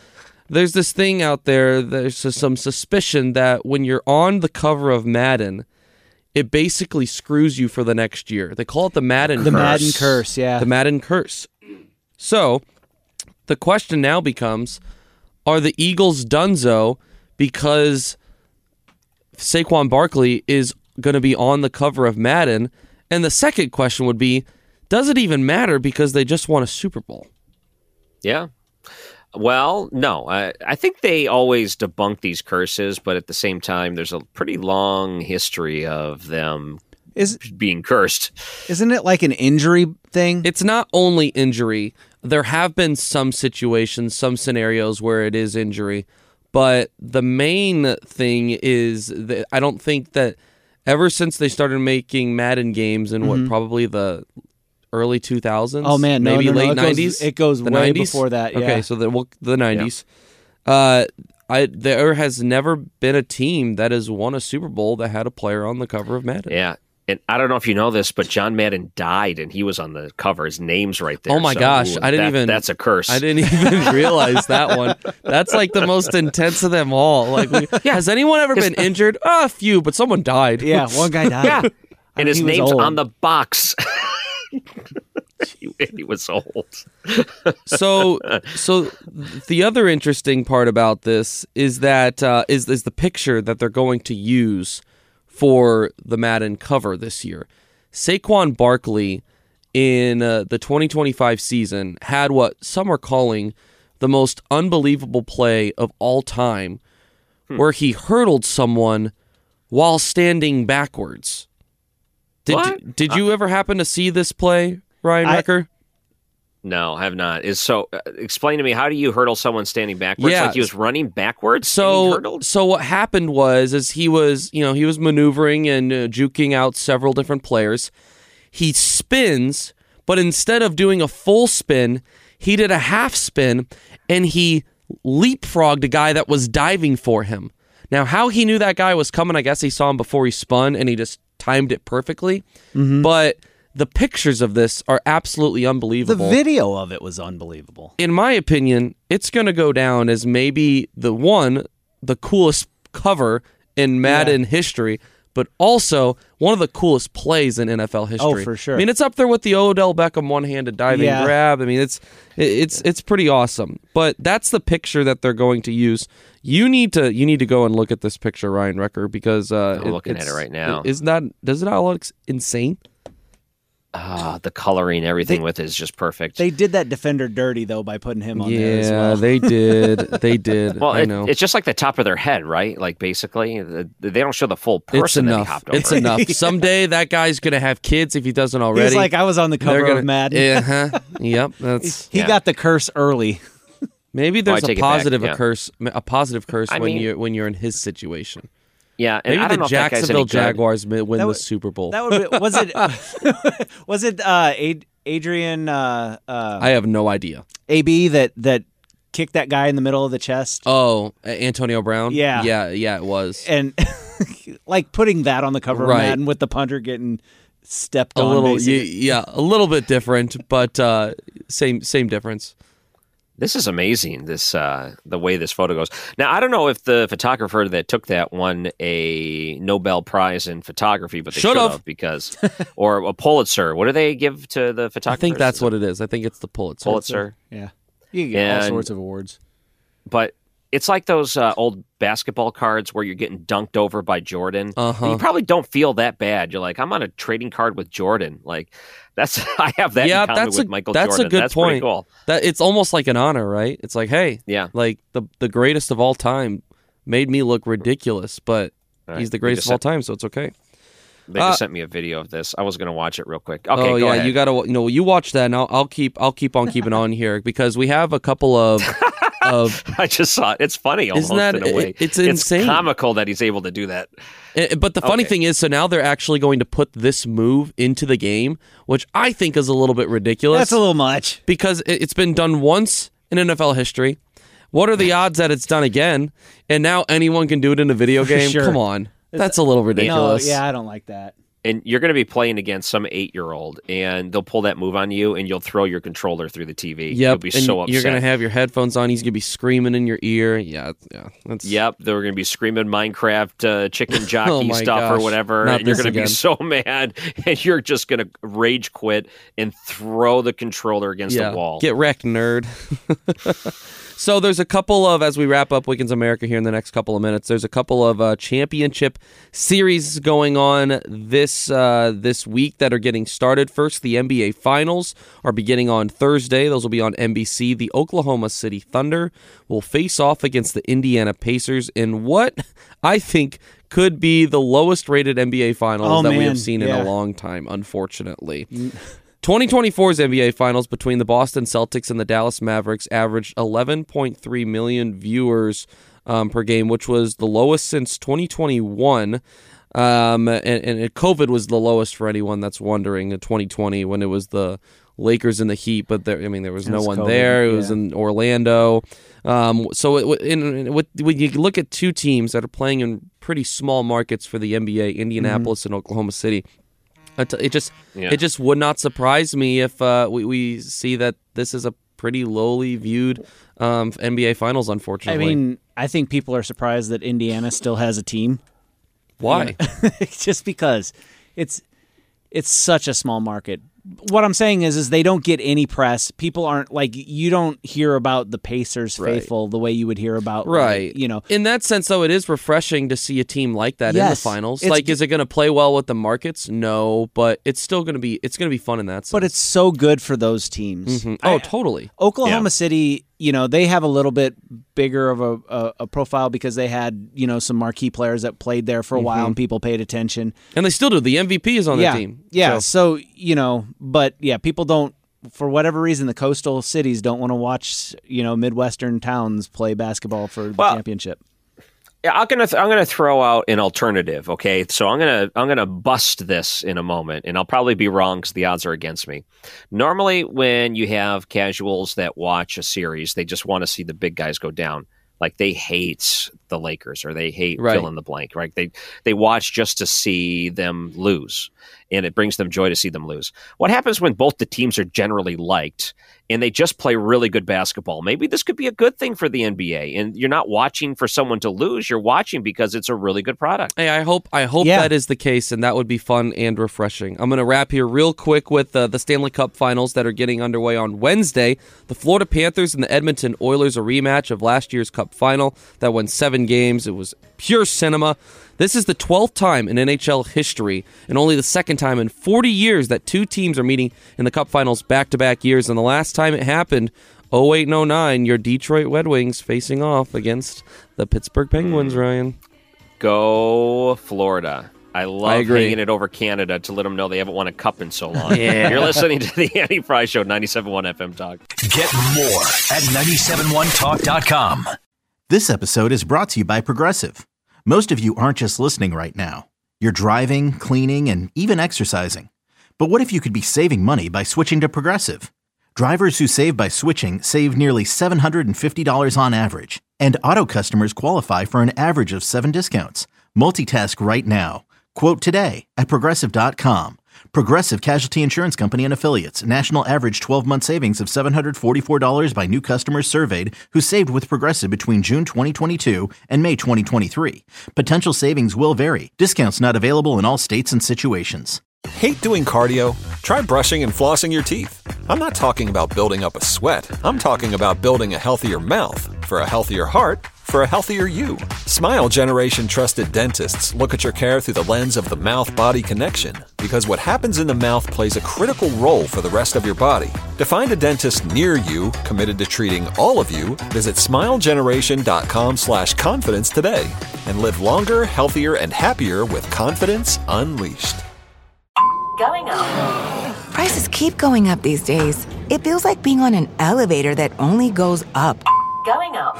there's this thing out there, there's some suspicion that when you're on the cover of Madden, it basically screws you for the next year. They call it the Madden the curse. The Madden curse, yeah. The Madden curse. So, the question now becomes, are the Eagles donezo because Saquon Barkley is going to be on the cover of Madden? And the second question would be, does it even matter because they just won a Super Bowl? Yeah. Well, no. I, I think they always debunk these curses, but at the same time, there's a pretty long history of them Is, being cursed. Isn't it like an injury thing? It's not only injury. There have been some situations, some scenarios where it is injury, but the main thing is that I don't think that ever since they started making Madden games in what, Mhm. probably the early two thousands? Oh, man, no, maybe no, no, late it goes- nineties? it goes the way nineties? before that, yeah. Okay, so the, well, the nineties. Uh, I there has never been a team that has won a Super Bowl that had a player on the cover of Madden. Yeah. And I don't know if you know this, but John Madden died, and he was on the cover. His name's right there. Oh my So, gosh, ooh, I didn't that- even. That's a curse. I didn't even realize that one. That's like the most intense of them all. Like, we, has anyone ever been injured? Oh, a few, but someone died. Yeah, one guy died. Yeah, and his he was name's old. on the box. he, he was old. so, so the other interesting part about this is that uh, is is the picture that they're going to use for the Madden cover this year. Saquon Barkley in uh, the twenty twenty-five season had what some are calling the most unbelievable play of all time, hmm. where he hurdled someone while standing backwards. Did What? you, did you ever happen to see this play, Ryan I- Recker? No, I have not. Is so. Uh, explain to me, how do you hurdle someone standing backwards? Yeah. Like he was running backwards. and he So, hurdled? so what happened was, is he was, you know, he was maneuvering and uh, juking out several different players. He spins, but instead of doing a full spin, he did a half spin, and he leapfrogged a guy that was diving for him. Now, how he knew that guy was coming, I guess he saw him before he spun, and he just timed it perfectly. Mhm. But the pictures of this are absolutely unbelievable. The video of it was unbelievable. In my opinion, it's going to go down as maybe the one, the coolest cover in Madden Yeah. history, but also one of the coolest plays in N F L history. Oh, for sure. I mean, it's up there with the Odell Beckham one-handed diving Yeah. grab. I mean, it's it's it's pretty awesome. But that's the picture that they're going to use. You need to you need to go and look at this picture, Ryan Recker, because uh, I'm looking at it's- it right now. Isn't that does it all look insane? Ah, the coloring, everything They- with it is just perfect. They did that defender dirty, though, by putting him on yeah, there as well. they did. They did. well, I it, know. it's just like the top of their head, right? Like basically, the, they don't show the full It's person that he enough. hopped over. It's enough. Someday that guy's gonna have kids if he doesn't already. He's like, I was on the cover They're gonna, of Madden. Yeah, huh? Yep. That's He Yeah. got the curse early. maybe Oh, I there's a take it back, positive yeah. a curse, a positive curse I when mean- you when you're in his situation. Yeah, and Maybe I don't know the if that guy's Jacksonville any good. Jaguars mi- win That the would- Super Bowl. That would be, was it? was it uh, Ad- Adrian uh, uh, I have no idea. A B that that kicked that guy in the middle of the chest? Oh, A- Antonio Brown. Yeah. yeah, yeah. It was And like putting that on the cover Right. of Madden with the punter getting stepped a on. little, basically. y- yeah, a little bit different, but uh, same same difference. This is amazing. This uh, the way this photo goes. Now I don't know if the photographer that took that won a Nobel Prize in photography, but they should Should've. have because, or a Pulitzer. What do they give to the I photographer? think that's what it is. I think it's the Pulitzer. Pulitzer. Yeah. You can get all And- sorts of awards. But it's like those uh, old basketball cards where you're getting dunked over by Jordan. Uh-huh. And you probably don't feel that bad. You're like, I'm on a trading card with Jordan. Like that's I have that yeah, in common that's with a Michael that's Jordan. a good that's point. pretty cool. That it's almost like an honor, right? It's like, hey, Yeah. like the the greatest of all time made me look ridiculous, but All right. he's the We greatest just of all sent- time, so it's okay. They Uh, just sent me a video of this. I was going to watch it real quick. Okay, oh go yeah, ahead. you gotta you know you watch that, and I'll, I'll keep I'll keep on keeping on here because we have a couple of of. I just saw it. It's funny almost Isn't that- in a way. it- it's insane. It's comical that he's able to do that. eh, But the funny Okay. thing is, so now they're actually going to put this move into the game, which I think is a little bit ridiculous. That's a little much. because it- it's been done once in N F L history. What are the odds that it's done again? And now anyone can do it in a video game? Sure. Come on. That's a little No, ridiculous. yeah, I don't like that. And you're going to be playing against some eight-year-old, and they'll pull that move on you, and you'll throw your controller through the T V. Yep, You'll be and so upset. You're going to have your headphones on. He's going to be screaming in your ear. Yeah, yeah. That's... Yep, they're going to be screaming Minecraft uh, chicken jockey oh stuff gosh. or whatever, Not and you're going to again. be so mad, and you're just going to rage quit and throw the controller against yeah. the wall. Get wrecked, nerd. So there's a couple of, as we wrap up Wiggins America here in the next couple of minutes, there's a couple of uh, championship series going on this uh, this week that are getting started. First, the N B A Finals are beginning on Thursday. Those will be on N B C. The Oklahoma City Thunder will face off against the Indiana Pacers in what I think could be the lowest rated N B A Finals oh, that man. we have seen yeah. in a long time, unfortunately. twenty twenty-four's N B A Finals between the Boston Celtics and the Dallas Mavericks averaged eleven point three million viewers um, per game, which was the lowest since twenty twenty-one. Um, and, and COVID was the lowest for anyone that's wondering in twenty twenty when it was the Lakers and the Heat, but there, I mean, there was no one COVID, there. It yeah. was in Orlando. Um, so it, in, in, with, when you look at two teams that are playing in pretty small markets for the N B A, Indianapolis mm-hmm. and Oklahoma City, It just yeah. it just would not surprise me if uh, we, we see that this is a pretty lowly viewed um, N B A Finals, unfortunately. I mean, I think people are surprised that Indiana still has a team. Why? You know? Just because it's it's such a small market. What I'm saying is, is they don't get any press. People aren't like, you don't hear about the Pacers right. faithful the way you would hear about, right? Like, you know, in that sense, though, it is refreshing to see a team like that yes, in the finals. it's, Like, is it going to play well with the markets? No, but it's still going to be it's going to be fun in that sense. But it's so good for those teams. Mm-hmm. Oh, I, totally. Oklahoma yeah. City, you know, they have a little bit bigger of a, a, a profile because they had, you know, some marquee players that played there for a mm-hmm. while and people paid attention. And they still do. The M V P is on yeah, their team. Yeah, so. so, you know, but yeah, people don't, for whatever reason, the coastal cities don't want to watch, you know, Midwestern towns play basketball for the well, championship. Yeah, I'm gonna th- I'm gonna throw out an alternative. Okay, so I'm gonna I'm gonna bust this in a moment, and I'll probably be wrong because the odds are against me. Normally, when you have casuals that watch a series, they just want to see the big guys go down. Like they hate the Lakers or they hate right. fill in the blank. Right? They they watch just to see them lose, and it brings them joy to see them lose. What happens when both the teams are generally liked and they just play really good basketball? Maybe this could be a good thing for the N B A. And you're not watching for someone to lose. You're watching because it's a really good product. Hey, I hope I hope yeah. that is the case, and that would be fun and refreshing. I'm going to wrap here real quick with uh, the Stanley Cup Finals that are getting underway on Wednesday. The Florida Panthers and the Edmonton Oilers, a rematch of last year's Cup Final that won seven games. It was pure cinema. This is the twelfth time in N H L history and only the second time in forty years that two teams are meeting in the Cup Finals back-to-back years. And the last time it happened, oh eight and oh nine, your Detroit Red Wings facing off against the Pittsburgh Penguins, Ryan. Go Florida. I love I agree. hanging it over Canada to let them know they haven't won a cup in so long. Yeah. You're listening to the Andy Fry Show, ninety-seven point one F M Talk. Get more at nine seven one talk dot com. This episode is brought to you by Progressive. Most of you aren't just listening right now. You're driving, cleaning, and even exercising. But what if you could be saving money by switching to Progressive? Drivers who save by switching save nearly seven hundred fifty dollars on average. And auto customers qualify for an average of seven discounts. Multitask right now. Quote today at Progressive dot com. Progressive Casualty Insurance Company and Affiliates. National average twelve-month savings of seven hundred forty-four dollars by new customers surveyed who saved with Progressive between June twenty twenty-two and May twenty twenty-three. Potential savings will vary. Discounts not available in all states and situations. Hate doing cardio? Try brushing and flossing your teeth. I'm not talking about building up a sweat. I'm talking about building a healthier mouth. For a healthier heart, for a healthier you. Smile Generation trusted dentists look at your care through the lens of the mouth-body connection, because what happens in the mouth plays a critical role for the rest of your body. To find a dentist near you committed to treating all of you, visit smilegeneration.com slash confidence today and live longer, healthier, and happier with confidence unleashed. Going up. Prices keep going up these days. It feels like being on an elevator that only goes up. Going up.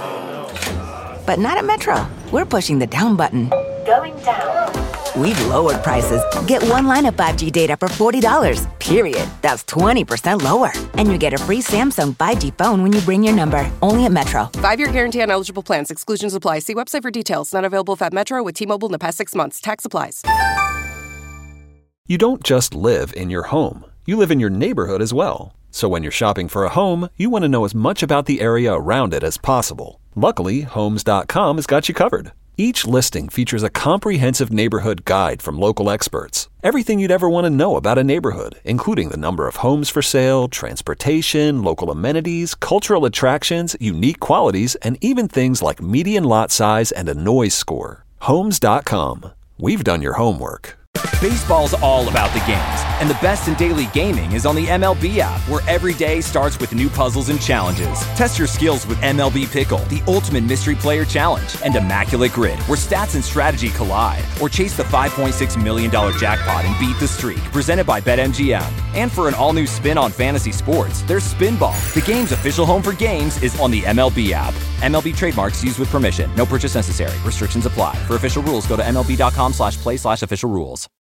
But not at Metro. We're pushing the down button. Going down. We've lowered prices. Get one line of five G data for forty dollars, period. That's twenty percent lower. And you get a free Samsung five G phone when you bring your number. Only at Metro. Five-year guarantee on eligible plans. Exclusions apply. See website for details. Not available if at Metro with T-Mobile in the past six months. Tax applies. You don't just live in your home. You live in your neighborhood as well. So when you're shopping for a home, you want to know as much about the area around it as possible. Luckily, Homes dot com has got you covered. Each listing features a comprehensive neighborhood guide from local experts. Everything you'd ever want to know about a neighborhood, including the number of homes for sale, transportation, local amenities, cultural attractions, unique qualities, and even things like median lot size and a noise score. Homes dot com. We've done your homework. Baseball's all about the games, and the best in daily gaming is on the M L B app, where every day starts with new puzzles and challenges. Test your skills with M L B Pickle, the ultimate mystery player challenge, and Immaculate Grid, where stats and strategy collide. Or chase the five point six million dollars jackpot and beat the streak, presented by BetMGM. And for an all-new spin on fantasy sports, there's Spinball. The game's official home for games is on the M L B app. M L B trademarks used with permission. No purchase necessary. Restrictions apply. For official rules, go to M L B dot com slash play slash official rules.